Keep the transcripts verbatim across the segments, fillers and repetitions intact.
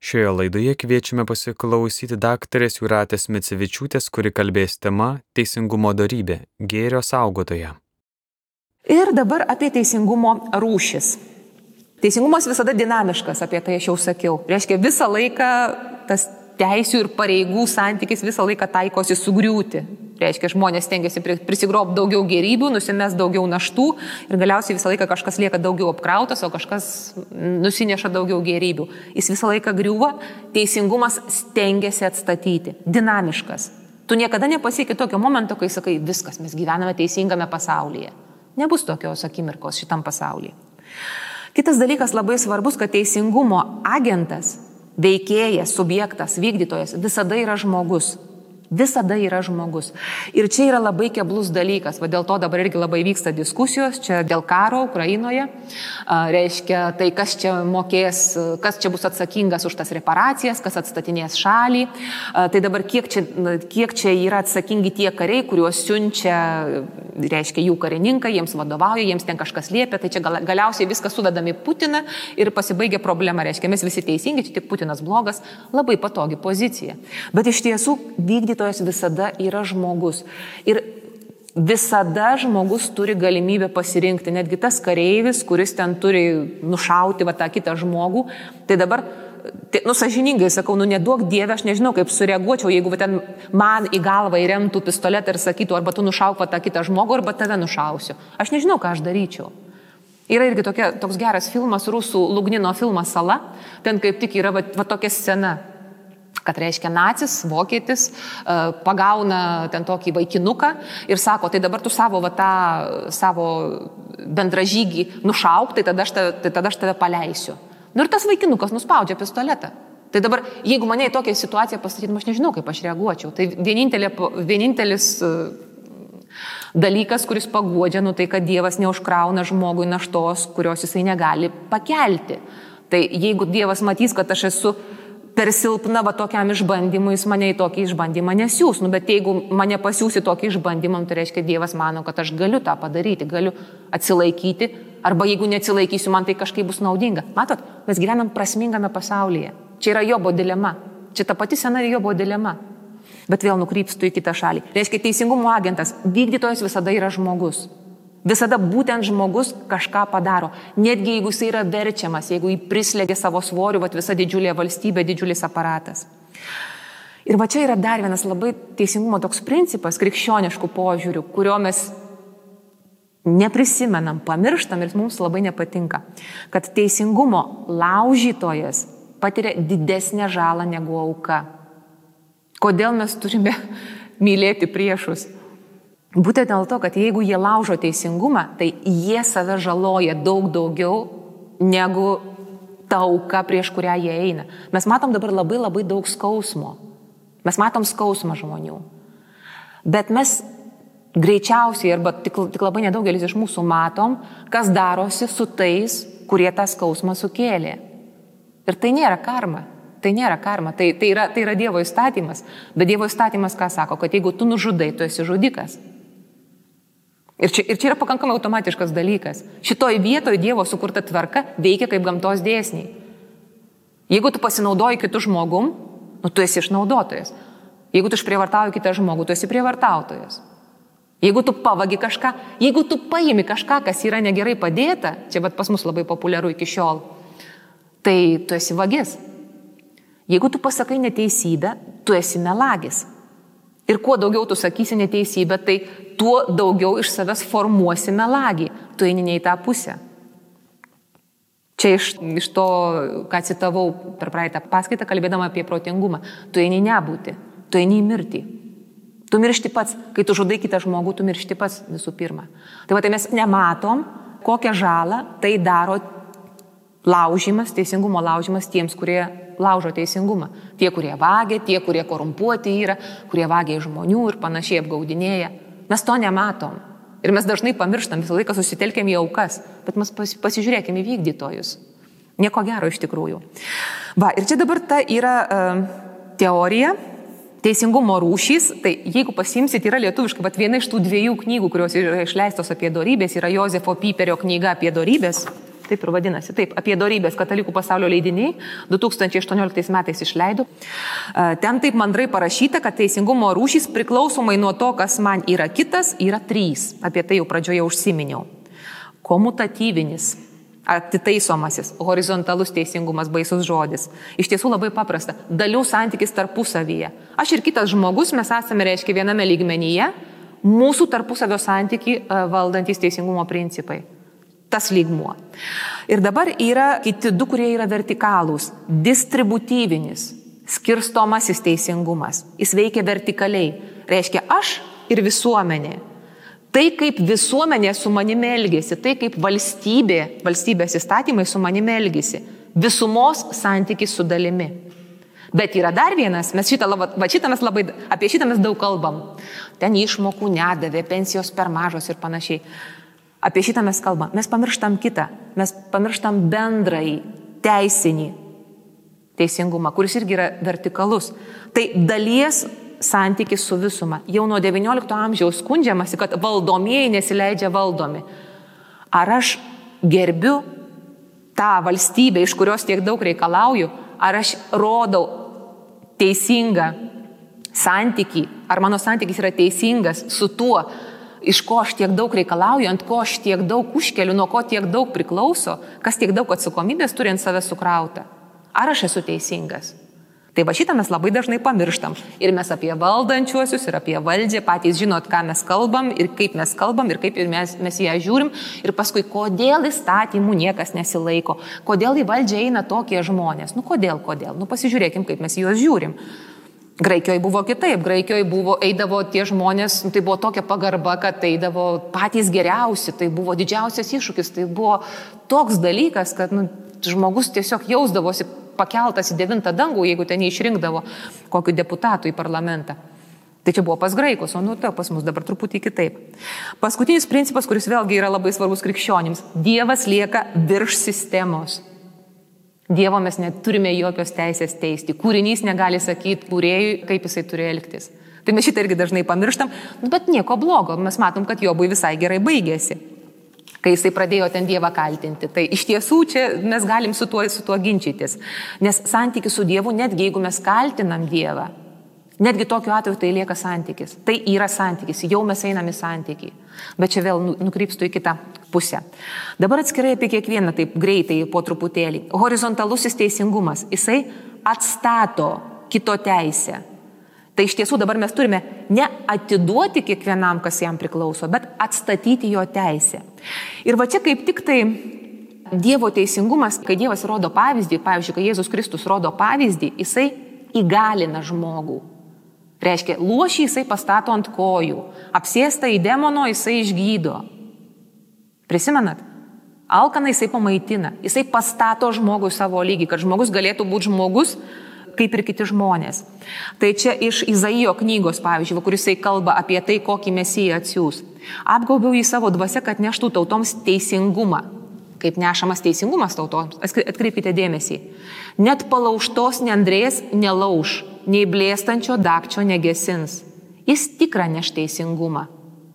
Šioje laidoje kviečiame pasiklausyti daktarės Jūratės Micevičiūtės, kuri kalbės tema teisingumo dorybė – gėrio saugotoja. Ir dabar apie teisingumo rūšis. Teisingumas visada dinamiškas, apie tai aš jau sakiau. Reiškia, visą laiką tas teisių ir pareigų santykis visą laiką taikosi sugriūti. Reiškia, žmonės stengiasi prisigrobti daugiau gėrybių, nusimes daugiau naštų ir galiausiai visą laiką kažkas lieka daugiau apkrautas, o kažkas nusineša daugiau gėrybių. Jis visą laiką griūva, teisingumas stengiasi atstatyti. Dinamiškas. Tu niekada nepasieki tokio momento, kai sakai, viskas, mes gyvename teisingame pasaulyje. Nebus tokios akimirkos šitam pasaulyje. Kitas dalykas labai svarbus, kad teisingumo agentas, veikėjas, subjektas, vykdytojas visada yra žmogus. Visada yra žmogus. Ir čia yra labai keblus dalykas, va dėl to dabar irgi labai vyksta diskusijos, čia dėl karo Ukrainoje, a, reiškia tai, kas čia mokės, kas čia bus atsakingas už tas reparacijas, kas atstatinės šalį. A, tai dabar kiek čia, kiek čia yra atsakingi tie kariai, kuriuos siunčia, reiškia, jų karininkai, jiems vadovauja, jiems ten kažkas liepia, tai čia gal, galiausiai viskas suvedami Putiną ir pasibaigia problema, reiškia, mes visi teisingi, čia tik Putinas blogas, labai patogi pozicija. Bet iš tiesų vykdyti visada yra žmogus. Ir visada žmogus turi galimybę pasirinkti. Netgi tas kareivis, kuris ten turi nušauti va, tą kitą žmogų. Tai dabar, tai, nu, sąžiningai sakau, nu, neduok Dieve, aš nežinau, kaip sureaguočiau, jeigu va, ten man į galvą įremtų pistoletą ir sakytų, arba tu nušauk va, tą kitą žmogų, arba tave nušausiu. Aš nežinau, ką aš daryčiau. Yra irgi tokia, toks geras filmas, rusų Lugnino filmas Sala. Ten kaip tik yra va, va tokia scena, kad reiškia nacis, vokietis, pagauna ten tokį vaikinuką ir sako, tai dabar tu savo, va, tą, savo bendražygį nušauk, tai tada, aš tave, tai tada aš tave paleisiu. Nu ir tas vaikinukas nuspaudžia pistoletą. Tai dabar, jeigu mane į tokią situaciją pastatytum, aš nežinau, kaip aš reaguočiau. Tai vienintelė, vienintelis dalykas, kuris paguodžia, nu tai, kad Dievas neužkrauna žmogui naštos, kurios jisai negali pakelti. Tai jeigu Dievas matys, kad aš esu per silpna va tokiam išbandymui, jis mane į tokį išbandymą nesiūs. Nu, bet jeigu mane pasiūsi tokį išbandymą, tai reiškia, Dievas mano, kad aš galiu tą padaryti, galiu atsilaikyti, arba jeigu neatsilaikysiu, man tai kažkaip bus naudinga. Matot, mes gyvenam prasmingame pasaulyje. Čia yra Jobo dilema. Čia ta pati sena Jobo dilema. Bet vėl nukrypstu į kitą šalį. Reiškia, teisingumo agentas, vykdytojas visada yra žmogus. Visada būtent žmogus kažką padaro. Netgi jeigu jis yra verčiamas, jeigu jį prislėgia savo svoriu, vat visa didžiulė valstybė, didžiulis aparatas. Ir va čia yra dar vienas labai teisingumo toks principas, krikščioniškų požiūrių, kurio mes neprisimenam, pamirštam ir mums labai nepatinka. Kad teisingumo laužytojas patiria didesnę žalą negu auka. Kodėl mes turime mylėti priešus? Būtent dėl to, kad jeigu jie laužo teisingumą, tai jie save žaloja daug daugiau negu ta auka, prieš kurią jie eina. Mes matom dabar labai labai daug skausmo. Mes matom skausmą žmonių. Bet mes greičiausiai, arba tik, tik labai nedaugelis iš mūsų matom, kas darosi su tais, kurie tą skausmą sukėlė. Ir tai nėra karma. Tai nėra karma. Tai, tai, yra, tai yra Dievo įstatymas. Bet Dievo įstatymas ką sako? Kad jeigu tu nužudai, tu esi žudikas. Ir čia, ir čia yra pakankamai automatiškas dalykas. Šitoj vietoje Dievo sukurta tvarka veikia kaip gamtos dėsniai. Jeigu tu pasinaudoji kitų žmogum, nu, tu esi išnaudotojas. Jeigu tu išprievartauji kitą žmogų, tu esi prievartautojas. Jeigu tu pavagi kažką, jeigu tu paimi kažką, kas yra negerai padėta, čia bet pas mus labai populiaru iki šiol, tai tu esi vagis. Jeigu tu pasakai neteisybę, tu esi melagis. Ir kuo daugiau tu sakysi neteisybę, tai tuo daugiau iš savęs formuosi melagį. Tu eini ne į tą pusę. Čia iš, iš to, ką citavau per praeitą paskaitą, kalbėdama apie protingumą. Tu eini nebūti, tu eini į mirtį. Tu miršti pats. Kai tu žudai kitą žmogų, tu miršti pats visų pirma. Tai va, tai mes nematom, kokią žalą tai daro laužimas, teisingumo laužimas tiems, kurie laužo teisingumą. Tie, kurie vagia, tie, kurie korumpuoti yra, kurie vagia žmonių ir panašiai apgaudinėja. Mes to nematom. Ir mes dažnai pamirštam, visą laiką susitelkėm į aukas, bet mes pas, pasižiūrėkime į vykdytojus. Nieko gero iš tikrųjų. Va, ir čia dabar ta yra uh, teorija, teisingumo rūšys. Tai jeigu pasimsit, yra lietuviškai, bet viena iš tų dviejų knygų, kurios yra išleistos apie dorybės, yra Jozefo Piperio knyga apie dorybės. taip ir vadinasi, taip, apie dorybės katalikų pasaulio leidiniai du tūkstančiai aštuonioliktais metais išleido. Ten taip mandrai parašyta, kad teisingumo rūšys priklausomai nuo to, kas man yra kitas, yra trys. Apie tai jau pradžioje užsiminiau. Komutatyvinis, atitaisomasis, horizontalus teisingumas, baisus žodis. Iš tiesų labai paprasta. Dalių santykis tarpusavyje. Aš ir kitas žmogus, mes esame, reiškia, viename lygmenyje, mūsų tarpusavio santyki valdantis teisingumo principai. Tas lygmuo. Ir dabar yra kiti du, kurie yra vertikalūs. Distributyvinis, skirstomasis teisingumas. Jis veikia vertikaliai. Reiškia aš ir visuomenė. Tai, kaip visuomenė su manimi elgėsi, tai, kaip valstybė, valstybės įstatymai su manimi elgėsi. Visumos santykis su dalimi. Bet yra dar vienas, mes šitą, va, šitą mes labai, apie šitą mes daug kalbam. Ten išmokų nedavė, pensijos per mažos ir panašiai. Apie šitą mes kalbam. Mes pamirštam kitą. Mes pamirštam bendrąjį teisinį teisingumą, kuris irgi yra vertikalus. Tai dalies santykis su visuma. Jau nuo devyniolikto amžiaus skundžiamasi, kad valdomieji nesileidžia valdomi. Ar aš gerbiu tą valstybę, iš kurios tiek daug reikalauju, ar aš rodau teisingą santykį, ar mano santykis yra teisingas su tuo, iš ko aš tiek daug reikalauju, ant ko aš tiek daug užkeliu, nuo ko tiek daug priklauso, kas tiek daug atsakomybės turi ant savęs sukrauta. Ar aš esu teisingas? Tai va šitą mes labai dažnai pamirštam. Ir mes apie valdančiuosius, ir apie valdžią patys žinot, ką mes kalbam, ir kaip mes kalbam, ir kaip mes, mes ją žiūrim. Ir paskui, kodėl įstatymų niekas nesilaiko, kodėl į valdžią eina tokie žmonės. Nu kodėl, kodėl? Nu pasižiūrėkim, kaip mes juos žiūrim. Graikijoje buvo kitaip. Graikijoje buvo, eidavo tie žmonės, tai buvo tokia pagarba, kad eidavo patys geriausi, tai buvo didžiausias iššūkis, tai buvo toks dalykas, kad nu, žmogus tiesiog jausdavosi pakeltas į devintą dangų, jeigu ten neišrinkdavo kokiu deputatu į parlamentą. Tai čia buvo pas graikus, o nu tai pas mus dabar truputį kitaip. Paskutinis principas, kuris vėlgi yra labai svarbus krikščionims. Dievas lieka virš sistemos. Dievo mes neturime jokios teisės teisti. Kūrinys negali sakyti kūrėjui, kaip jisai turi elgtis. Tai mes šitą irgi dažnai pamirštam, bet nieko blogo. Mes matom, kad Jobui visai gerai baigėsi, kai jisai pradėjo ten Dievą kaltinti. Tai iš tiesų čia mes galim su tuo, su tuo ginčytis. Nes santykis su Dievu, netgi jeigu mes kaltinam Dievą, netgi tokiu atveju tai lieka santykis. Tai yra santykis, jau mes einam į santykį. Bet čia vėl nukrypstu į kitą pusę. Dabar atskirai apie kiekvieną, taip greitai po truputėlį. Horizontalusis teisingumas, jisai atstato kito teisę. Tai iš tiesų dabar mes turime ne atiduoti kiekvienam, kas jam priklauso, bet atstatyti jo teisę. Ir va čia kaip tik tai Dievo teisingumas, kai Dievas rodo pavyzdį, pavyzdžiui, kai Jėzus Kristus rodo pavyzdį, jisai įgalina žmogų. Reiškia, luošį jisai pastato ant kojų, apsėsta į demono jisai išgydo. Prisimenat? Alkaną jisai pamaitina, jisai pastato žmogų savo lygį, kad žmogus galėtų būti žmogus, kaip ir kiti žmonės. Tai čia iš Izaijo knygos, pavyzdžiui, kur jisai kalba apie tai, kokį Mesiją atsiųs. Apgaubiau jį savo dvasia, kad neštų tautoms teisingumą. Kaip nešamas teisingumas tautoms. Atkreipkite dėmesį. Net palaužtos nendrės nelauž, nei blėstančio dakčio negesins. Jis tikrą neš teisingumą.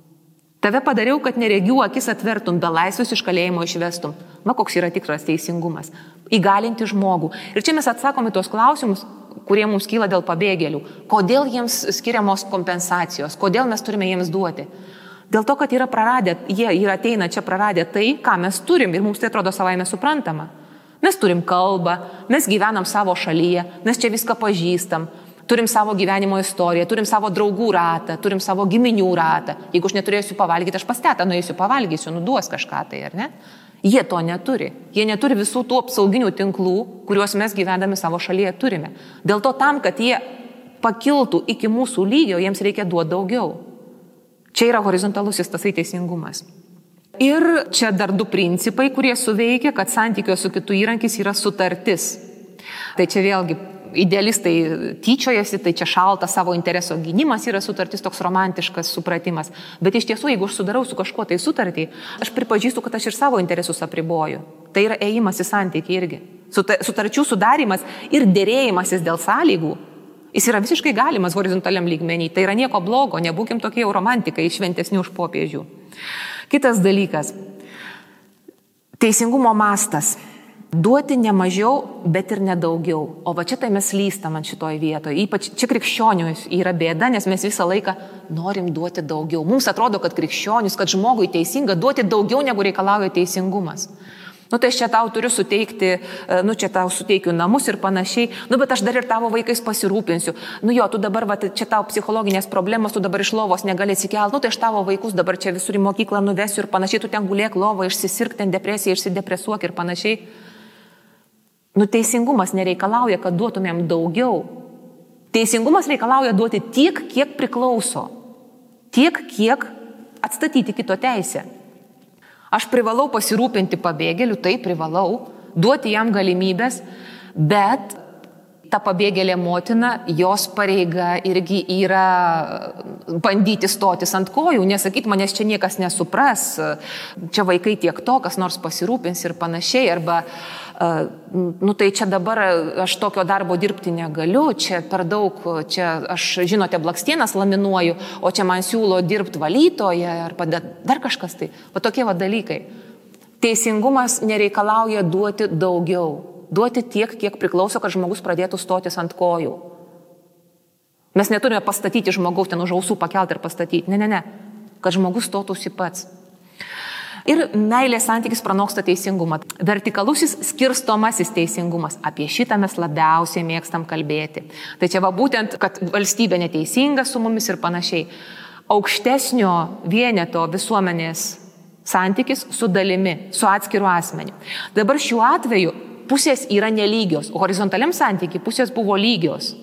Tave padariau, kad neregių akis atvertum, belaisvius iš kalėjimo išvestum. Na, koks yra tikras teisingumas? Įgalinti žmogų. Ir čia mes atsakom į tos klausimus, kurie mums kyla dėl pabėgėlių. Kodėl jiems skiriamos kompensacijos? Kodėl mes turime jiems duoti? Dėl to, kad yra praradę, jie yra ateina čia praradę tai, ką mes turim, ir mums tai atrodo savaime suprantama. Mes turim kalbą, mes gyvenam savo šalyje, mes čia viską pažįstam, turim savo gyvenimo istoriją, turim savo draugų ratą, turim savo giminių ratą. Jeigu aš neturėsiu pavalgyti, aš pas tetą nueisiu pavalgysiu, nuduos kažką tai, ar ne? Jie to neturi. Jie neturi visų tų apsauginių tinklų, kuriuos mes gyvendami savo šalyje turime. Dėl to tam, kad jie pakiltų iki mūsų lygio, jiems reikia duoti daugiau. Čia yra horizontalusis tasai teisingumas. Ir čia dar du principai, kurie suveikia, kad santykio su kitu įrankis yra sutartis. Tai čia vėlgi idealistai tyčiojasi, tai čia šaltas savo intereso gynimas yra sutartis, toks romantiškas supratimas. Bet iš tiesų, jeigu aš sudarau su kažkuo tai sutartį, aš pripažįstu, kad aš ir savo interesus apriboju. Tai yra ėjimas į santykį irgi. Sutarčių sudarimas ir dėrėjimasis dėl sąlygų, jis yra visiškai galimas horizontaliam lygmenį. Tai yra nieko blogo, nebūkim tokie romantikai šventesni už popiežių. Kitas dalykas. Teisingumo mastas. Duoti ne mažiau, bet ir ne daugiau. O va čia tai mes lystam ant šitoj vietoje. Ypač čia krikščionius yra bėda, nes mes visą laiką norim duoti daugiau. Mums atrodo, kad krikščionius, kad žmogui teisinga duoti daugiau, negu reikalauja teisingumas. Nu tai aš čia tau turiu suteikti, nu čia tau suteikiu namus ir panašiai, nu bet aš dar ir tavo vaikais pasirūpinsiu. Nu jo, tu dabar, va, čia tau psichologinės problemos, tu dabar iš lovos negali atsikelt, nu tai aš tavo vaikus dabar čia visur į mokyklą nuvesiu ir panašiai, tu ten gulėk lovą, išsisirk ten depresiją, išsidepresuok ir panašiai. Nu teisingumas nereikalauja, kad duotumėm daugiau. Teisingumas reikalauja duoti tiek, kiek priklauso. Tiek, kiek atstatyti kito teisę. Aš privalau pasirūpinti pabėgėliu, tai privalau, duoti jam galimybės, bet ta pabėgėlė motina, jos pareiga irgi yra bandyti stotis ant kojų, nesakyti, manęs čia niekas nesupras, čia vaikai tiek to, kas nors pasirūpins ir panašiai, arba nu tai čia dabar aš tokio darbo dirbti negaliu, čia per daug, čia aš, žinote, blakstienas laminuoju, o čia man siūlo dirbti valytoje, arba dar kažkas tai. Va tokie va dalykai. Teisingumas nereikalauja duoti daugiau. Duoti tiek, kiek priklauso, kad žmogus pradėtų stotis ant kojų. Mes neturime pastatyti žmogaus, ten už ausų pakelti ir pastatyti. Ne, ne, ne. Kad žmogus stotųsi pats. Ir meilės santykis pranoksta teisingumą. Vertikalusis skirstomasis teisingumas. Apie šitą mes labiausiai mėgstam kalbėti. Tai čia va būtent, kad valstybė neteisinga su mumis ir panašiai. Aukštesnio vieneto visuomenės santykis su dalimi, su atskiru asmeniu. Dabar šiuo atveju pusės yra nelygios. Horizontaliam santykiai pusės buvo lygios.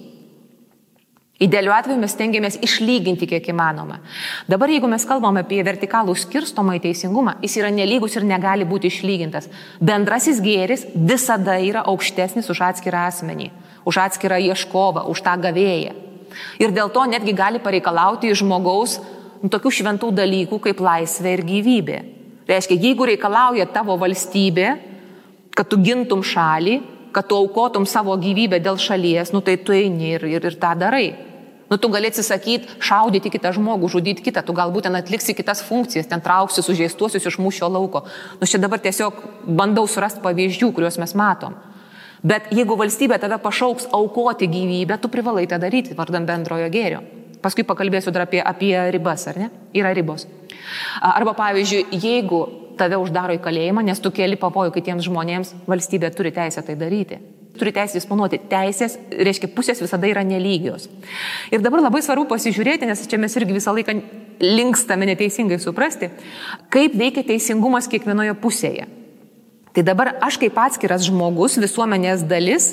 Idealiu atveju mes stengiamės išlyginti kiek įmanoma. Dabar jeigu mes kalbame apie vertikalų skirstomą į teisingumą, jis yra nelygus ir negali būti išlygintas. Bendrasis gėris visada yra aukštesnis už atskirą asmenį, už atskirą ieškovą, už tą gavėją. Ir dėl to netgi gali pareikalauti iš žmogaus nu, tokių šventų dalykų kaip laisvė ir gyvybė. Reiškia, jeigu reikalauja tavo valstybė, kad tu gintum šalį, kad tu aukotum savo gyvybę dėl šalies, nu tai tu eini ir, ir, ir tą darai. Nu tu gali atsisakyti šaudyti kitą žmogų, žudyti kitą, tu galbūt ten atliksi kitas funkcijas, ten trauksi sužeistuosius iš mūšio lauko. Nu čia dabar tiesiog bandau surasti pavyzdžių, kuriuos mes matom. Bet jeigu valstybė tave pašauks aukoti gyvybę, tu privalai tą daryti vardan bendrojo gėrio. Paskui pakalbėsiu dar apie, apie ribas, ar ne? Yra ribos. Arba pavyzdžiui, jeigu tave uždaro į kalėjimą, nes tu keli pavojų kitiems žmonėms, valstybė turi teisę tai daryti. Turi teisę disponuoti. Teisės, reiškia, pusės visada yra nelygios. Ir dabar labai svarbu pasižiūrėti, nes čia mes irgi visą laiką linkstame neteisingai suprasti, kaip veikia teisingumas kiekvienoje pusėje. Tai dabar aš kaip atskiras žmogus, visuomenės dalis,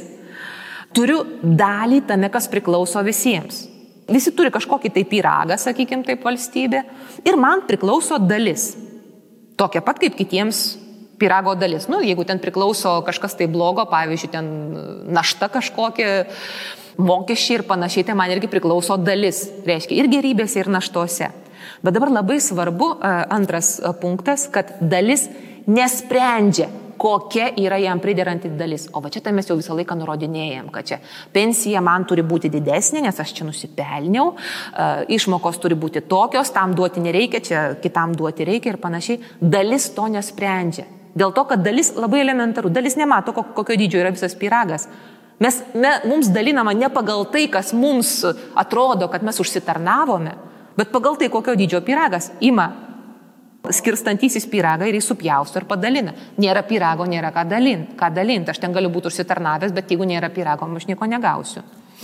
turiu dalį tame, kas priklauso visiems. Visi turi kažkokį tai pyragą, sakykime taip, valstybė, ir man priklauso dalis. Tokia pat kaip kitiems pyrago dalis. Nu, jeigu ten priklauso kažkas tai blogo, pavyzdžiui, ten našta kažkokia, mokesčiai ir panašiai, tai man irgi priklauso dalis. Reiškia ir gerybėse, ir naštose. Bet dabar labai svarbu, antras punktas, kad dalis nesprendžia, kokia yra jam prideranti dalis. O va čia tai mes jau visą laiką nurodinėjom, kad čia pensija man turi būti didesnė, nes aš čia nusipelniau, išmokos turi būti tokios, tam duoti nereikia, čia kitam duoti reikia ir panašiai. Dalis to nesprendžia. Dėl to, kad dalis labai elementaru, dalis nemato, kokio dydžio yra visas pyragas. Mes, me, mums dalinama ne pagal tai, kas mums atrodo, kad mes užsitarnavome, bet pagal tai, kokio dydžio pyragas ima skirstantysis pyragą ir jį supjausto ir padalina. Nėra pyrago, nėra ką dalinti. Ką dalinti. Aš ten galiu būti užsitarnavęs, bet jeigu nėra pyrago, aš nieko negausiu.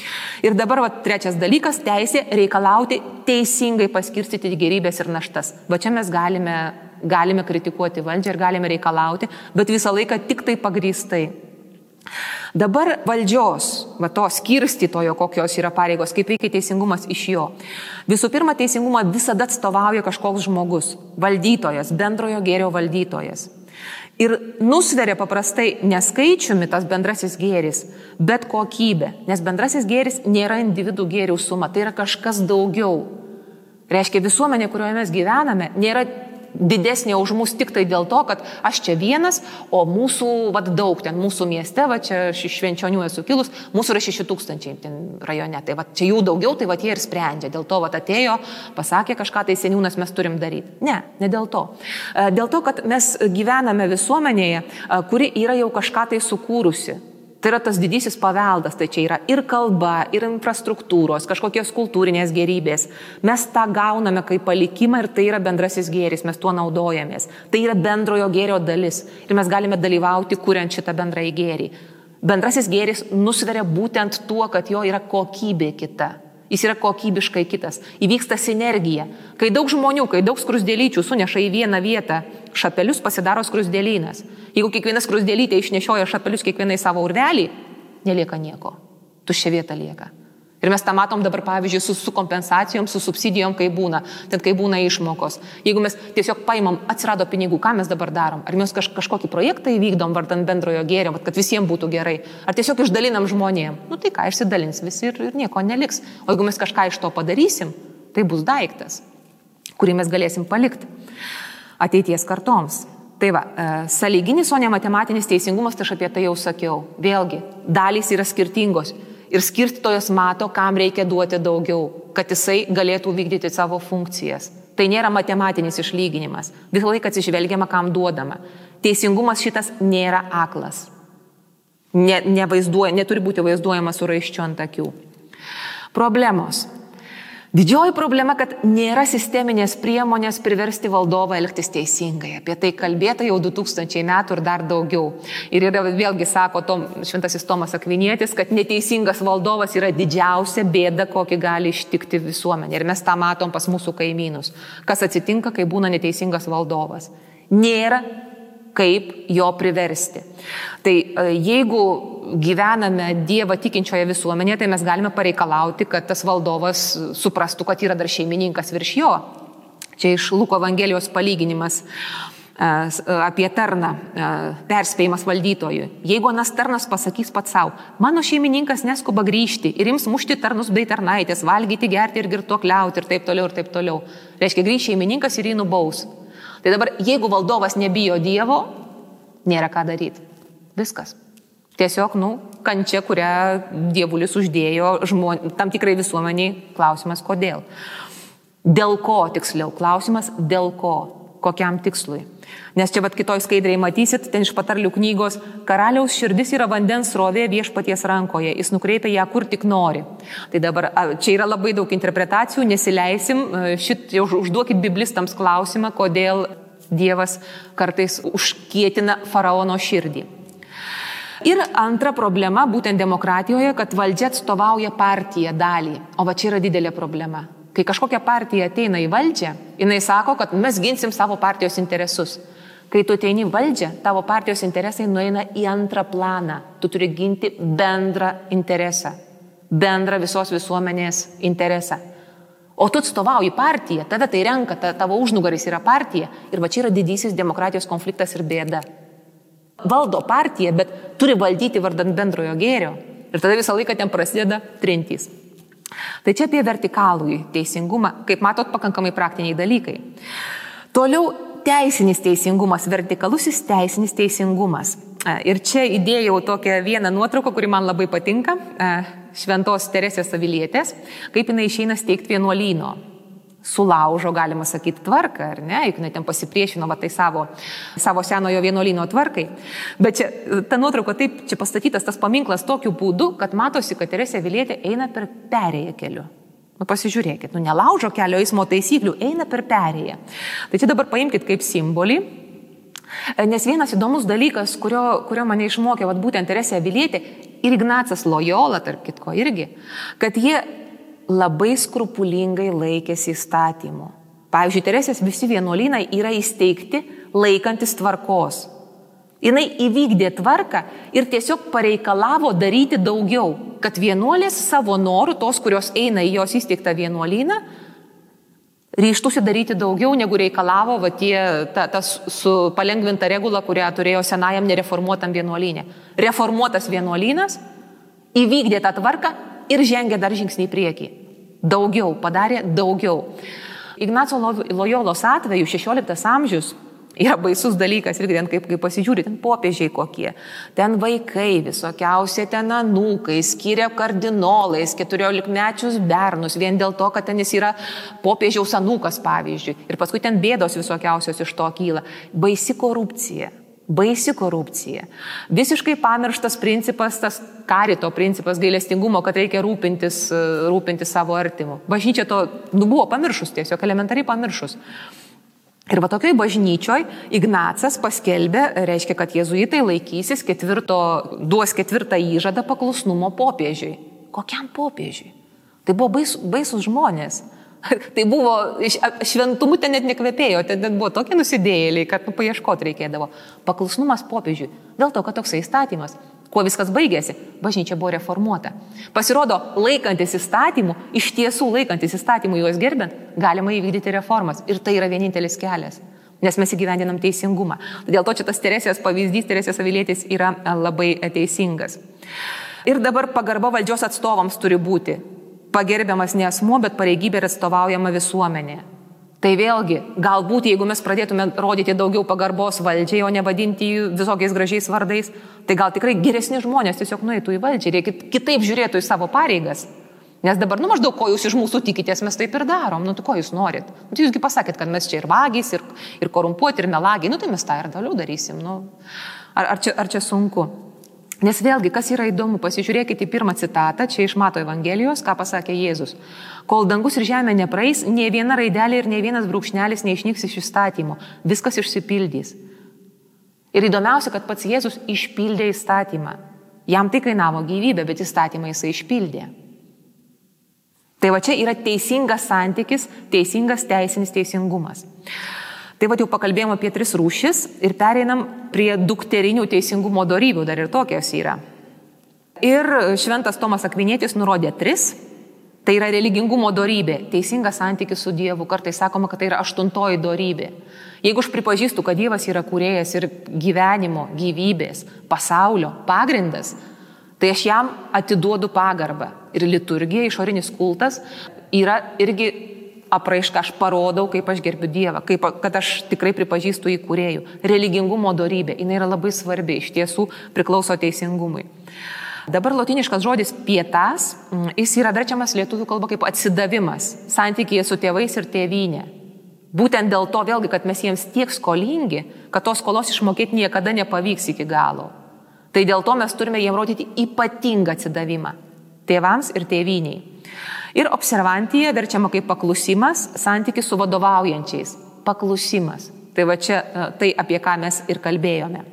Ir dabar va, trečias dalykas - teisė reikalauti teisingai paskirstyti gerybės ir naštas. Va čia mes galime, galime kritikuoti valdžią ir galime reikalauti, bet visą laiką tik tai pagrįstai. Dabar valdžios, va to skirstytojo, kokios yra pareigos, kaip veikia teisingumas iš jo. Visų pirma, teisingumą visada atstovauja kažkoks žmogus, valdytojas, bendrojo gėrio valdytojas. Ir nusveria paprastai neskaičiumi tas bendrasis gėris, bet kokybė, nes bendrasis gėris nėra individų gėrių suma, tai yra kažkas daugiau. Reiškia, visuomenė, kurioje mes gyvename, nėra didesnė už mus tik tai dėl to, kad aš čia vienas, o mūsų vat, daug ten, mūsų mieste, va čia iš Švenčionių esu kilus, mūsų yra šeši tūkstančiai ten rajone, tai va čia jų daugiau, tai va jie ir sprendžia, dėl to va atėjo, pasakė kažką, tai seniūnas mes turim daryti. Ne, ne dėl to. Dėl to, kad mes gyvename visuomenėje, kuri yra jau kažką tai sukūrusi. Tai yra tas didysis paveldas, tai čia yra ir kalba, ir infrastruktūros, kažkokios kultūrinės gerybės. Mes tą gauname kaip palikimą ir tai yra bendrasis gėris, mes tuo naudojamės. Tai yra bendrojo gėrio dalis ir mes galime dalyvauti, kuriant šitą bendrąjį gėrį. Bendrasis gėris nusveria būtent tuo, kad jo yra kokybė kita. Jis yra kokybiškai kitas. Įvyksta sinergija. Kai daug žmonių, kai daug skrusdėlyčių suneša į vieną vietą šapelius, pasidaro skrusdėlynas. Jeigu kiekviena skrusdėlytė išnešioja šapelius kiekvienai savo urvelį, nelieka nieko. Tuščia vieta lieka. Ir mes tą matom dabar, pavyzdžiui, su, su kompensacijom, su subsidijom, kai būna, ten kai būna išmokos. Jeigu mes tiesiog paimam, atsirado pinigų, ką mes dabar darom? Ar mes kaž, kažkokį projektą įvykdom vardan bendrojo gėrio, kad visiems būtų gerai? Ar tiesiog išdalinam žmonėm? Nu tai ką, išsidalins visi ir, ir nieko neliks. O jeigu mes kažką iš to padarysim, tai bus daiktas, kurį mes galėsim palikti ateities kartoms. Tai va, e, sąlyginis, o ne matematinis teisingumas, tai aš apie tai jau sakiau. Vėlgi, dalys yra skirtingos. Ir skirstytojas mato, kam reikia duoti daugiau, kad jisai galėtų vykdyti savo funkcijas. Tai nėra matematinis išlyginimas. Visą laiką atsižvelgiama, kam duodama. Teisingumas šitas nėra aklas. Ne, nevaizduoja, neturi būti vaizduojamas su raiščiu ant akių. Problemos. Didžioji problema, kad nėra sisteminės priemonės priversti valdovą elgtis teisingai. Apie tai kalbėta jau du tūkstančiai metų ir dar daugiau. Ir yra, vėlgi sako Tom, šventasis Tomas Akvinietis, kad neteisingas valdovas yra didžiausia bėda, kokį gali ištikti visuomenė. Ir mes tą matom pas mūsų kaimynus. Kas atsitinka, kai būna neteisingas valdovas? Nėra kaip jo priversti. Tai jeigu gyvename Dievą tikinčioje visuomenėje, tai mes galime pareikalauti, kad tas valdovas suprastų, kad yra dar šeimininkas virš jo. Čia iš Luko Evangelijos palyginimas apie tarną, perspėjimas valdytojui. Jeigu anas tarnas pasakys pats savo, mano šeimininkas neskuba grįžti ir ims mušti tarnus bei tarnaitės, valgyti, gerti ir girtuokliauti ir taip toliau ir taip toliau. Reiškia, grįž šeimininkas ir jį nubaus. Tai dabar, jeigu valdovas nebijo Dievo, nėra ką daryti. Viskas. Tiesiog, nu, kančia, kurią dievulis uždėjo žmon... tam tikrai visuomeniai. Klausimas, kodėl? Dėl ko, tiksliau, klausimas, dėl ko, kokiam tikslui. Nes čia vat kitoj skaidriai matysit, ten iš patarlių knygos, karaliaus širdis yra vandens srovė viešpaties rankoje, jis nukreipia ją kur tik nori. Tai dabar čia yra labai daug interpretacijų, nesileisim, šit užduokit biblistams klausimą, kodėl Dievas kartais užkietina faraono širdį. Ir antra problema, būtent demokratijoje, kad valdžia atstovauja partiją dalį, o va čia yra didelė problema. Kai kažkokia partija ateina į valdžią, jinai sako, kad mes ginsim savo partijos interesus. Kai tu ateini į valdžią, tavo partijos interesai nueina į antrą planą. Tu turi ginti bendrą interesą, bendrą visos visuomenės interesą. O tu atstovauji partiją, tada tai renka, tavo užnugaris yra partija ir va čia yra didysis demokratijos konfliktas ir bėda. Valdo partiją, bet turi valdyti vardan bendrojo gėrio ir tada visą laiką ten prasideda trintys. Tai čia apie vertikalų teisingumą, kaip matot, pakankamai praktiniai dalykai. Toliau teisinis teisingumas, vertikalusis teisinis teisingumas. Ir čia įdėjau tokią vieną nuotrauką, kuri man labai patinka, šventos Teresės Avilietės, kaip jinai išeina steigti vienuolyno. Sulaužo, galima sakyti, tvarką, ar ne? Juk jinai ten pasipriešino va, tai savo, savo senojo vienuolyno tvarkai. Bet čia, ta nuotrauka taip, čia pastatytas tas paminklas tokiu būdu, kad matosi, kad Teresė Avilietė eina per perėją keliu. Nu, pasižiūrėkit, nu, nelaužo kelio eismo taisyklių, eina per perėją. Tai čia dabar paimkit kaip simbolį. Nes vienas įdomus dalykas, kurio, kurio mane išmokė vat, būtent Teresė Avilietė ir Ignacas Lojola, tarp kitko irgi, kad jie labai skrupulingai laikėsi įstatymų. Pavyzdžiui, Teresės visi vienuolynai yra įsteigti laikantis tvarkos. Jinai įvykdė tvarką ir tiesiog pareikalavo daryti daugiau, kad vienuolės savo norų, tos, kurios eina į jos įsteigtą vienuolyną, ryštusi daryti daugiau, negu reikalavo va, tie, ta, tas su palengvinta regula, kurią turėjo senajam nereformuotam vienuolynė. Reformuotas vienuolynas įvykdė tą tvarką ir žengė dar žingsnį į priekį. Daugiau, padarė daugiau. Ignaco Lojolos atveju šešioliktas amžius yra baisus dalykas, irgi ten kaip, kaip pasižiūri, ten popiežiai kokie, ten vaikai visokiausia, ten anūkai, skiria kardinolais, keturiolikmečius bernus, vien dėl to, kad ten jis yra popiežiaus anūkas, pavyzdžiui. Ir paskui ten bėdos visokiausios iš to kyla. Baisi korupcija. Baisi korupcija. Visiškai pamirštas principas, tas karito principas, gailestingumo, kad reikia rūpintis, rūpintis savo artimu. Bažnyčia to nu, buvo pamiršus, tiesiog elementariai pamiršus. Ir va tokioj bažnyčioj Ignacas paskelbė, reiškia, kad jėzuitai laikysis ketvirto, duos ketvirtą įžadą paklusnumo popiežiui. Kokiam popiežiui? Tai buvo bais, baisus žmonės. Tai buvo, šventumu ten net nekvepėjo, ten buvo tokie nusidėjėliai, kad nu, paieškoti reikėdavo. Paklusnumas popiežiui. Dėl to, kad toksai įstatymas. Kuo viskas baigėsi? Bažnyčia buvo reformuota. Pasirodo, laikantis įstatymų, iš tiesų laikantis įstatymų juos gerbent, galima įvykdyti reformas. Ir tai yra vienintelis kelias, nes mes įgyvendinam teisingumą. Dėl to čia tas Teresės pavyzdys, Teresės Avilietės yra labai teisingas. Ir dabar pagarba valdžios atstovams turi būti. Pagerbiamas ne asmuo, bet pareigybė ir atstovaujama visuomenė. Tai vėlgi, galbūt jeigu mes pradėtume rodyti daugiau pagarbos valdžiai, o ne vadinti jų visokiais gražiais vardais, tai gal tikrai geresni žmonės tiesiog nueitų į valdžią ir kitaip žiūrėtų į savo pareigas. Nes dabar, nu maždaug, ko jūs iš mūsų tikitės, mes taip ir darom, nu tai ko jūs norit? Nu, tai jūsgi pasakėt, kad mes čia ir vagys, ir, ir korumpuoti, ir melagiai, nu tai mes tą ir toliau darysim. Nu. Ar, ar, čia, ar čia sunku? Nes vėlgi, kas yra įdomu, pasižiūrėkite į pirmą citatą, čia iš Mato Evangelijos, ką pasakė Jėzus. Kol dangus ir žemė nepraeis, nie viena raidelė ir nie vienas brūkšnelis neišnyks iš įstatymų. Viskas išsipildys. Ir įdomiausia, kad pats Jėzus išpildė įstatymą. Jam tai kainavo gyvybę, bet įstatymą jisai išpildė. Tai va čia yra teisingas santykis, teisingas teisinis teisingumas. Tai va jau pakalbėjom apie tris rūšis ir pereinam prie dukterinių teisingumo dorybių, dar ir tokios yra. Ir šventas Tomas Akvinietis nurodė tris, tai yra religingumo dorybė, teisingas santykis su Dievu, kartais sakoma, kad tai yra aštuntoji dorybė. Jeigu aš pripažįstu, kad Dievas yra kūrėjas ir gyvenimo, gyvybės, pasaulio pagrindas, tai aš jam atiduodu pagarbą. Ir liturgija, išorinis kultas yra irgi apraiška, aš parodau, kaip aš gerbiu Dievą, kaip, kad aš tikrai pripažįstu jį kūrėjų. Religingumo dorybė, jinai yra labai svarbi, iš tiesų priklauso teisingumui. Dabar lotyniškas žodis pietas, jis yra verčiamas lietuvių kalba kaip atsidavimas, santykyje su tėvais ir tėvynė. Būtent dėl to vėlgi, kad mes jiems tiek skolingi, kad tos skolos išmokėti niekada nepavyks iki galo. Tai dėl to mes turime jiems rodyti ypatingą atsidavimą tėvams ir tėvyniai. Ir observantija verčiama kaip paklusimas, santykis su vadovaujančiais. Paklusimas. Tai va čia tai, apie ką mes ir kalbėjome.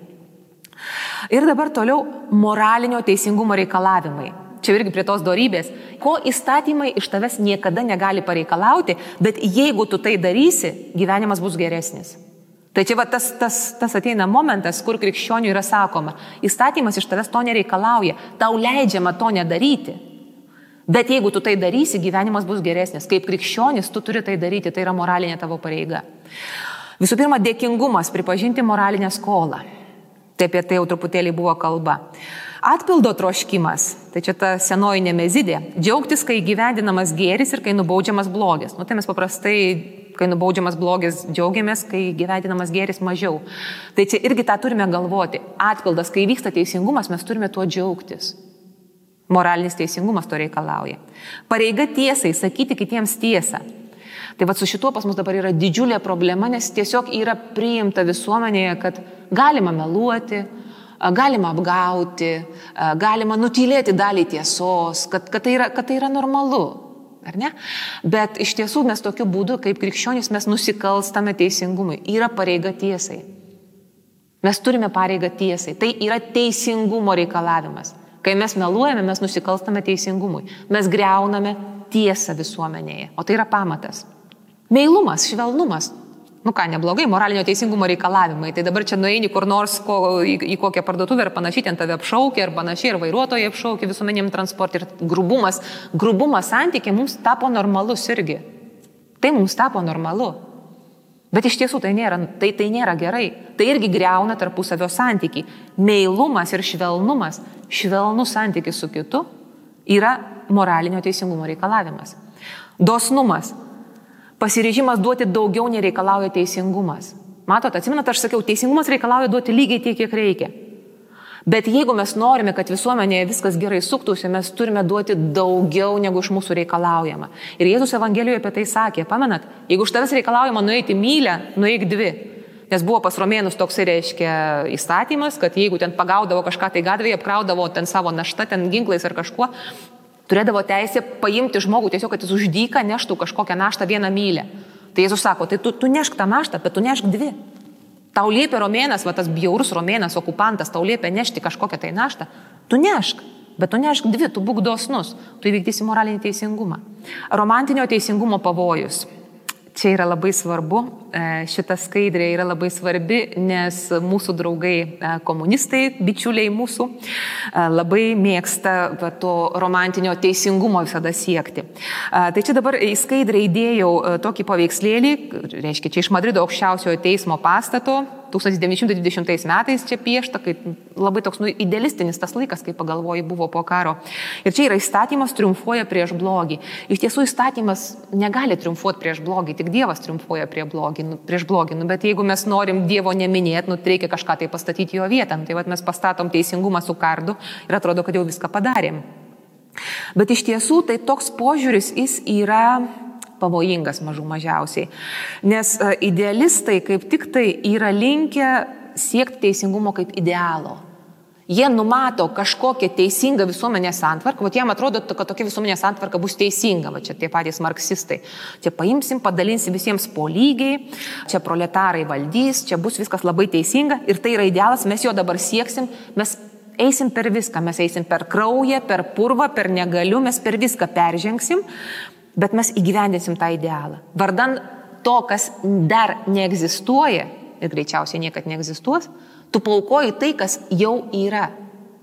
Ir dabar toliau moralinio teisingumo reikalavimai. Čia irgi prie tos dorybės. Ko įstatymai iš tavęs niekada negali pareikalauti, bet jeigu tu tai darysi, gyvenimas bus geresnis. Tai čia va tas, tas, tas ateina momentas, kur krikščionių yra sakoma, įstatymas iš tavęs to nereikalauja, tau leidžiama to nedaryti. Bet jeigu tu tai darysi, gyvenimas bus geresnis. Kaip krikščionis, tu turi tai daryti, tai yra moralinė tavo pareiga. Visų pirma, dėkingumas, pripažinti moralinę skolą. Tai apie tai jau truputėlį buvo kalba. Atpildo troškimas, tai čia ta senoji nemezidė, džiaugtis, kai gyvendinamas gėris ir kai nubaudžiamas blogis. Nu, tai mes paprastai, kai nubaudžiamas blogis, džiaugiamės, kai gyvendinamas gėris mažiau. Tai čia irgi tą turime galvoti. Atpildas, kai vyksta teisingumas, mes turime tuo džiaugtis. Moralinis teisingumas to reikalauja. Pareiga tiesai, sakyti kitiems tiesą. Tai va su šituo pas mus dabar yra didžiulė problema, nes tiesiog yra priimta visuomenėje, kad galima meluoti, galima apgauti, galima nutylėti dalį tiesos, kad, kad, tai yra, kad tai yra normalu. Ar ne? Bet iš tiesų mes tokiu būdu, kaip krikščionys, mes nusikalstame teisingumui. Yra pareiga tiesai. Mes turime pareigą tiesai. Tai yra teisingumo reikalavimas. Kai mes meluojame, mes nusikalstame teisingumui. Mes griauname tiesą visuomenėje. O tai yra pamatas. Meilumas, švelnumas. Nu ką, neblogai, moralinio teisingumo reikalavimai. Tai dabar čia nueini kur nors ko, į, į kokią parduotuvę ir panašiai, ten tave apšaukia ir panašiai, ir vairuotojai apšaukia visuomeniniam transportui. Ir grubumas, grubumas santykiai mums tapo normalus irgi. Tai mums tapo normalu. Bet iš tiesų tai nėra, tai, tai nėra gerai. Tai irgi griauna tarpusavio santykiai. Meilumas ir švelnumas, švelnus santykis su kitu yra moralinio teisingumo reikalavimas. Dosnumas. Pasiryžimas duoti daugiau nereikalauja teisingumas. Matot, atsimenat, aš sakiau, teisingumas reikalauja duoti lygiai tiek, kiek reikia. Bet jeigu mes norime, kad visuomenėje viskas gerai suktųsi, mes turime duoti daugiau, negu iš mūsų reikalaujama. Ir Jėzus Evangelijoje apie tai sakė, pamenat, jeigu iš tavęs reikalaujama nueiti mylę, nueik dvi. Nes buvo pas romėnus toksai, reiškia, įstatymas, kad jeigu ten pagaudavo kažką tai gatvėje, apkraudavo ten savo naštą, ten ginklais ar kažkuo, turėdavo teisę paimti žmogų tiesiog, kad jis už dyką neštų kažkokią naštą vieną mylę. Tai Jėzus sako, tai tu, tu nešk tą naštą, bet tu nešk dvi. Tau liepia romėnas, va tas bjaurus romėnas, okupantas, tau liepia nešti kažkokią tai naštą, tu nešk, bet tu nešk dvi, tu būk dosnus, tu įvykdysi moralinį teisingumą. Romantinio teisingumo pavojus. Čia yra labai svarbu, šita skaidrė yra labai svarbi, nes mūsų draugai komunistai, bičiuliai mūsų, labai mėgsta to romantinio teisingumo visada siekti. Tai čia dabar į skaidrę įdėjau tokį paveikslėlį, reiškia, čia iš Madrido aukščiausiojo teismo pastato, tūkstantis devyni šimtai dvidešimtais metais čia piešta, kaip labai toks nu, idealistinis tas laikas, kai pagalvoji, buvo po karo. Ir čia yra įstatymas triumfuoja prieš blogį. Iš tiesų įstatymas negali triumfuoti prieš blogį, tik Dievas triumfuoja prie blogį, nu, prieš blogį. Nu, bet jeigu mes norim Dievo neminėti, nu, reikia kažką tai pastatyti jo vietą. Tai vat mes pastatom teisingumą su kardu ir atrodo, kad jau viską padarėm. Bet iš tiesų tai toks požiūris jis yra pavojingas mažų mažiausiai. Nes idealistai kaip tik tai yra linkę siekti teisingumo kaip idealo. Jie numato kažkokią teisingą visuomenės santvarką, o jiem atrodo, kad tokia visuomenės santvarka bus teisinga, va čia tie patys marksistai. Čia paimsim, padalinsim visiems po lygiai, čia proletarai valdys, čia bus viskas labai teisinga ir tai yra idealas, mes jo dabar sieksim, mes eisim per viską, mes eisim per kraują, per purvą, per negaliu, mes per viską peržengsim, bet mes įgyvendinsim tą idealą. Vardan to, kas dar neegzistuoja ir greičiausiai niekad neegzistuos, tu paukoji tai, kas jau yra.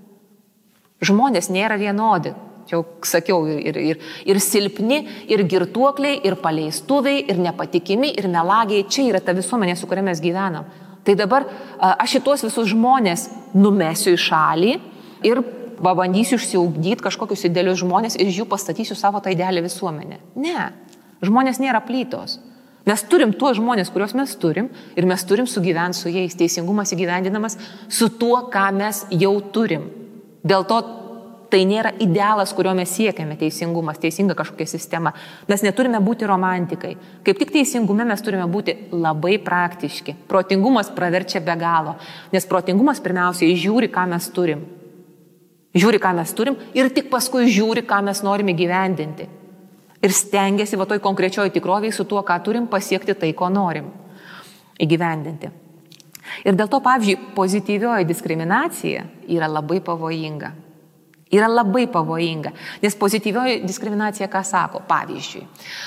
Žmonės nėra vienodi. Čia jau sakiau, ir, ir, ir silpni, ir girtuokliai, ir paleistuviai, ir nepatikimi, ir melagiai. Čia yra ta visuomenė, su kuria mes gyvenam. Tai dabar aš šitos visus žmonės numesiu į šalį ir pabandysiu išsiugdyti kažkokius idealius žmonės ir iš jų pastatysiu savo tą idealią visuomenę. Ne, žmonės nėra plytos. Mes turim tuos žmonės, kuriuos mes turim ir mes turim sugyventi su jais. Teisingumas įgyvendinamas su tuo, ką mes jau turim. Dėl to tai nėra idealas, kurio mes siekiame teisingumas, teisinga kažkokia sistema. Mes neturime būti romantikai. Kaip tik teisingume mes turime būti labai praktiški. Protingumas praverčia be galo, nes protingumas pirmiausiai žiūri, ką mes turim. Žiūri, ką mes turim ir tik paskui žiūri, ką mes norime gyvendinti. Ir stengiasi va toj konkrečioje tikrovėje su tuo, ką turim, pasiekti tai, ko norim įgyvendinti. Ir dėl to, pavyzdžiui, pozityvioji diskriminacija yra labai pavojinga. Yra labai pavojinga, nes pozityvioji diskriminacija ką sako? Pavyzdžiui,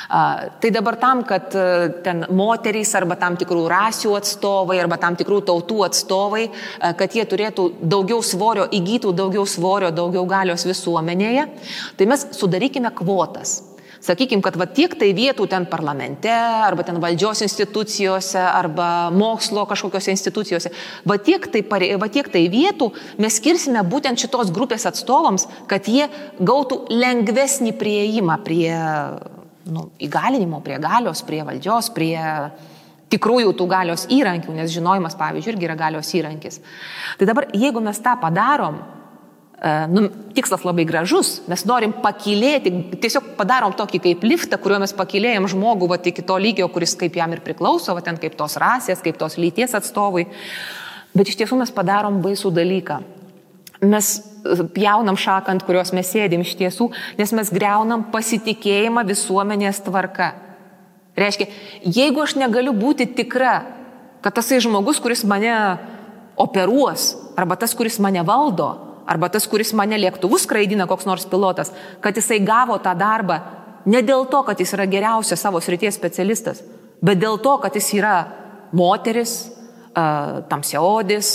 tai dabar tam, kad ten moterys arba tam tikrų rasių atstovai arba tam tikrų tautų atstovai, kad jie turėtų daugiau svorio, įgytų daugiau svorio, daugiau galios visuomenėje, tai mes sudarykime kvotas. Sakykim, kad va tiek tai vietų ten parlamente, arba ten valdžios institucijose, arba mokslo kažkokiose institucijose, va tiek tai, va tiek tai vietų mes skirsime būtent šitos grupės atstovams, kad jie gautų lengvesnį prieimą prie nu, įgalinimo, prie galios, prie valdžios, prie tikrųjų tų galios įrankių, nes žinojimas, pavyzdžiui, irgi yra galios įrankis. Tai dabar, jeigu mes tą padarom, Nu, tikslas labai gražus, mes norim pakilėti, tiesiog padarom tokį kaip liftą, kuriuo mes pakilėjom žmogų va, iki to lygio, kuris kaip jam ir priklauso, va, ten kaip tos rasės, kaip tos lyties atstovai. Bet iš tiesų mes padarom baisų dalyką. Mes pjaunam šaką, ant kurios mes sėdim iš tiesų, nes mes greunam pasitikėjimą visuomenės tvarka. Reiškia, jeigu aš negaliu būti tikra, kad tasai žmogus, kuris mane operuos, arba tas, kuris mane valdo, arba tas, kuris mane lėktuvus skraidina, koks nors pilotas, kad jisai gavo tą darbą ne dėl to, kad jis yra geriausias savo srities specialistas, bet dėl to, kad jis yra moteris, tamsiaodis,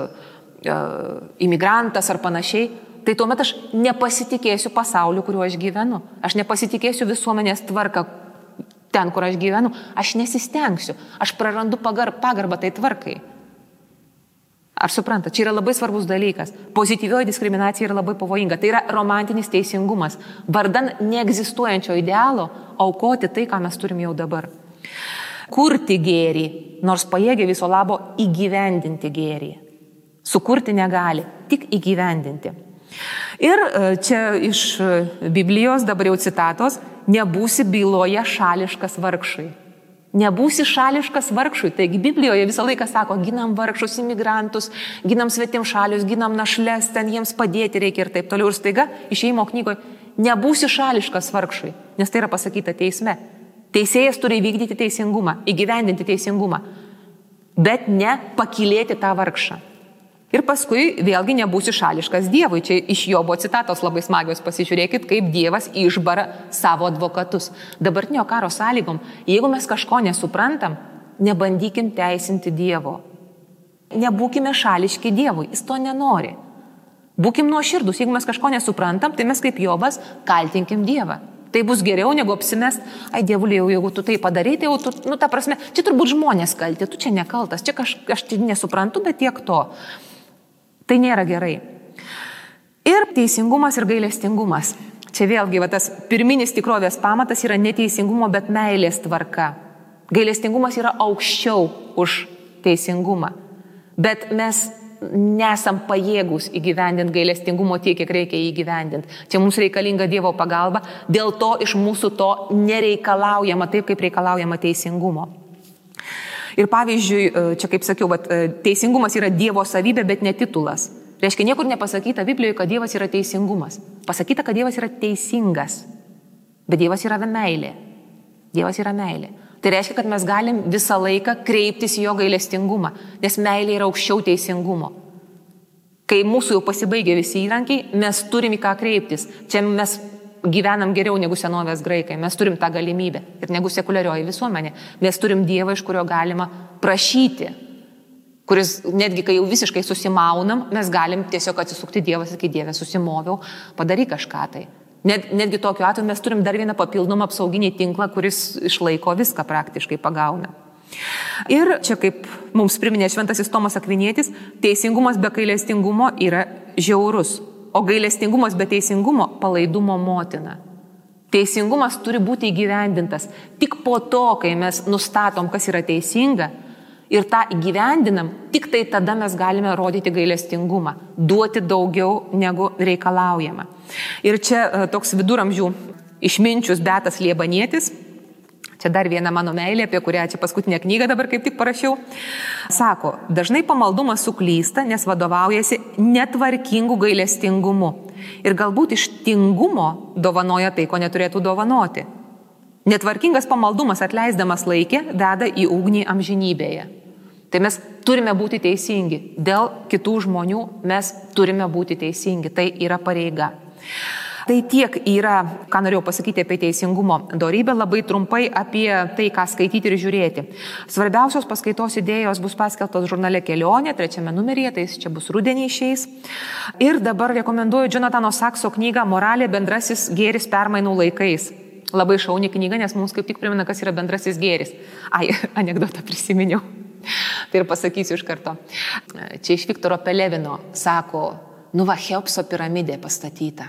imigrantas ar panašiai, tai tuomet aš nepasitikėsiu pasauliu, kuriuo aš gyvenu. Aš nepasitikėsiu visuomenės tvarka ten, kur aš gyvenu. Aš nesistengsiu. Aš prarandu pagar, pagarbą tai tvarkai. Ar supranta, čia yra labai svarbus dalykas. Pozityvioji diskriminacija yra labai pavojinga. Tai yra romantinis teisingumas. Vardan neegzistuojančio idealo aukoti tai, ką mes turim jau dabar. Kurti gėrį, nors pajėgia viso labo įgyvendinti gėrį. Sukurti negali, tik įgyvendinti. Ir čia iš Biblijos dabar jau citatos: nebūsi byloje šališkas vargšui. Nebūsi šališkas vargšui. Taigi Biblijoje visą laiką sako, ginam vargšus, imigrantus, ginam svetimšalius, ginam našles, ten jiems padėti reikia ir taip toliau. Ir staiga Išėjimo knygoje nebūsi šališkas vargšui, nes tai yra pasakyta teisme. Teisėjas turi įvykdyti teisingumą, įgyvendinti teisingumą, bet ne pakylėti tą vargšą. Ir paskui vėlgi nebūsi šališkas Dievui. Čia iš Jobo citatos labai smagios, pasižiūrėkit, kaip Dievas išbara savo advokatus. Dabartinio karo sąlygom, jeigu mes kažko nesuprantam, nebandykim teisinti Dievo. Nebūkime šališki Dievui, jis to nenori. Būkim nuoširdus, jeigu mes kažko nesuprantam, tai mes kaip Jobas kaltinkim Dievą. Tai bus geriau negu apsimest, ai Dievulė, jeigu tu tai padarai, tai jau tu, nu ta prasme, čia turbūt žmonės kalti, tu čia nekaltas, čia kaž, aš tai nesuprantu, bet tiek to. Tai nėra gerai. Ir teisingumas ir gailestingumas. Čia vėlgi va, tas pirminis tikrovės pamatas yra neteisingumo, bet meilės tvarka. Gailestingumas yra aukščiau už teisingumą. Bet mes nesam pajėgus įgyvendinti gailestingumo tiek, kiek reikia įgyvendinti. Čia mums reikalinga Dievo pagalba, dėl to iš mūsų to nereikalaujama taip, kaip reikalaujama teisingumo. Ir pavyzdžiui, čia kaip sakiau, teisingumas yra Dievo savybė, bet ne titulas. Reiškia, niekur nepasakyta Biblijoje, kad Dievas yra teisingumas. Pasakyta, kad Dievas yra teisingas, bet Dievas yra meilė. Dievas yra meilė. Tai reiškia, kad mes galim visą laiką kreiptis į jo gailestingumą, nes meilė yra aukščiau teisingumo. Kai mūsų jau pasibaigia visi įrankiai, mes turim į ką kreiptis. Čia mes gyvenam geriau negu senovės graikai, mes turim tą galimybę ir negu sekuliarioji visuomenė. Mes turim Dievą, iš kurio galima prašyti, kuris netgi kai jau visiškai susimaunam, mes galim tiesiog atsisukti Dievas, kai Dieve susimoviau, padaryk kažką tai. Net, netgi tokiu atveju mes turim dar vieną papildomą apsauginį tinklą, kuris išlaiko viską praktiškai pagauna. Ir čia kaip mums priminė šventasis Tomas Akvinietis, teisingumas be gailestingumo yra žiaurus, o gailestingumas be teisingumo palaidumo motina. Teisingumas turi būti įgyvendintas tik po to, kai mes nustatom, kas yra teisinga, ir tą įgyvendinam, tik tai tada mes galime rodyti gailestingumą, duoti daugiau negu reikalaujama. Ir čia toks viduramžių išminčius Beatas Liebanietis, čia dar viena mano meilė, apie kurią čia paskutinę knygą dabar kaip tik parašiau, sako, dažnai pamaldumas suklysta, nes vadovaujasi netvarkingų gailestingumu ir galbūt iš tingumo dovanoja tai, ko neturėtų dovanoti. Netvarkingas pamaldumas atleisdamas laikė veda į ugnį amžinybėje. Tai mes turime būti teisingi. Dėl kitų žmonių mes turime būti teisingi. Tai yra pareiga. Tai tiek yra, ką norėjau pasakyti apie teisingumo dorybę, labai trumpai apie tai, ką skaityti ir žiūrėti. Svarbiausios paskaitos idėjos bus paskelbtos žurnale Kelionė, trečiame numeryje, tai čia bus rudenį išeis. Ir dabar rekomenduoju Jonathano Sakso knygą Moralė bendrasis gėris permainų laikais. Labai šauni knyga, nes mums kaip tik primena, kas yra bendrasis gėris. Ai, anekdotą prisiminiau. Tai ir pasakysiu iš karto. Čia iš Viktoro Pelevino sako, nu va, Cheopso piramidė pastatyta.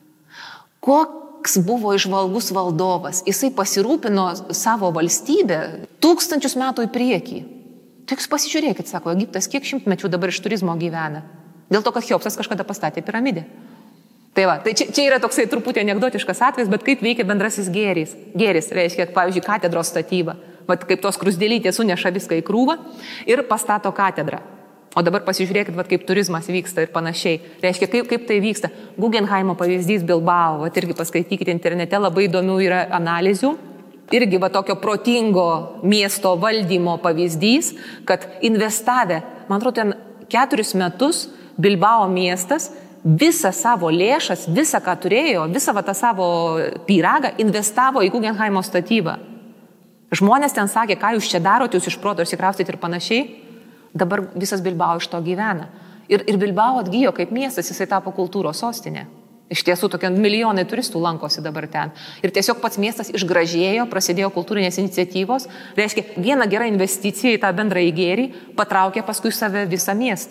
Koks buvo įžvalgus valdovas. Jisai pasirūpino savo valstybę tūkstančius metų į priekį. Tai jūs pasižiūrėkit, sako, Egiptas kiek šimtmečių dabar iš turizmo gyvena. Dėl to, kad Cheopsas kažkada pastatė piramidę. Tai va, tai čia, čia yra toksai truputį anekdotiškas atvejis, bet kaip veikia bendrasis gėris. Gėris reiškia, pavyzdžiui, katedros statyba. Vat kaip tos krusdėlytės suneša viską į krūvą ir pastato katedrą. O dabar pasižiūrėkit, vat, kaip turizmas vyksta ir panašiai. Reiškia, kaip, kaip tai vyksta. Guggenheimo pavyzdys Bilbao, vat, irgi paskaitykite internete, labai įdomių yra analizių. Irgi va tokio protingo miesto valdymo pavyzdys, kad investavę, man atrodo, ten keturis metus Bilbao miestas visą savo lėšas, visą, ką turėjo, visą va, tą savo pyragą investavo į Guggenheimo statybą. Žmonės ten sakė, ką jūs čia darot, jūs iš proto išsikraustyti ir panašiai. Dabar visas Bilbao iš to gyvena. Ir, ir Bilbao atgyjo kaip miestas, jisai tapo kultūros sostinė. Iš tiesų, tokie milijonai turistų lankosi dabar ten. Ir tiesiog pats miestas išgražėjo, prasidėjo kultūrinės iniciatyvos. Reiškia, viena gera investicija į tą bendrąjį gėrį patraukė paskui save visą miestą.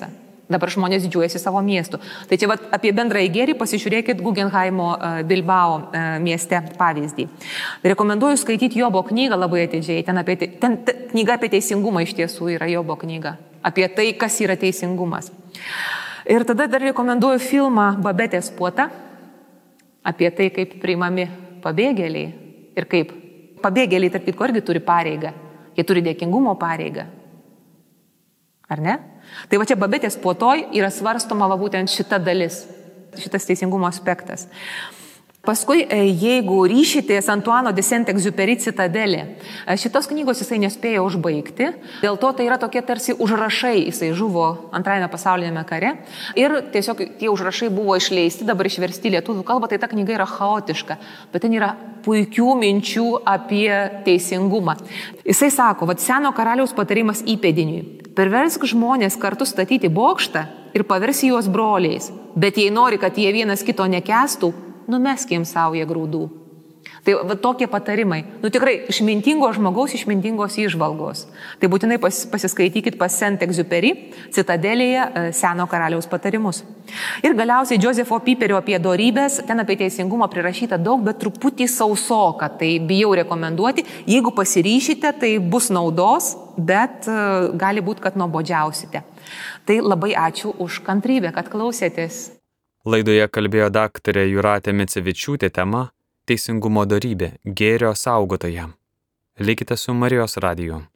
Dabar žmonės didžiuojasi savo miestu. Tai čia vat, apie bendrąjį gėrį pasižiūrėkit Guggenheimo Bilbao mieste pavyzdį. Rekomenduoju skaityti Jobo knygą labai atidžiai. Ten, apie, ten t, knyga apie teisingumą iš tiesų yra Jobo knyga. Apie tai, kas yra teisingumas. Ir tada dar rekomenduoju filmą Babetės puota. Apie tai, kaip priimami pabėgėliai. Ir kaip pabėgėliai, tarp kitko, irgi turi pareigą. Jie turi dėkingumo pareigą. Ar ne? Tai va čia Babetės puotoj yra svarstoma va būtent šita dalis, šitas teisingumo aspektas. Paskui, jeigu ryšitės Antuano de Saint-Exupéry Citadelė, šitos knygos jisai nespėjo užbaigti, dėl to tai yra tokie tarsi užrašai, jisai žuvo antrajame pasaulinėme kare ir tiesiog tie užrašai buvo išleisti, dabar išversti lietuvių kalbą, tai ta knyga yra chaotiška, bet ten yra puikių minčių apie teisingumą. Jisai sako, vat seno karaliaus patarimas įpėdiniui, perversk žmonės kartu statyti bokštą ir paversi juos broliais, bet jei nori, kad jie vienas kito nekęstų, numeskim saują grūdų. Tai va, tokie patarimai. Nu tikrai, išmintingo žmogaus, išmintingos įžvalgos. Tai būtinai pas, pasiskaitykit pas Saint-Exupéry Citadelėje seno karaliaus patarimus. Ir galiausiai Josepho Piperio apie dorybės, ten apie teisingumą prirašyta daug, bet truputį sausoka. Tai bijau rekomenduoti. Jeigu pasiryšite, tai bus naudos, bet uh, gali būti, kad nuobodžiausite. Tai labai ačiū už kantrybę, kad klausėtės. Laidoje kalbėjo daktarė Jūratė Micevičiūtė tema Teisingumo dorybė, gėrio saugotoja. Likite su Marijos radiju.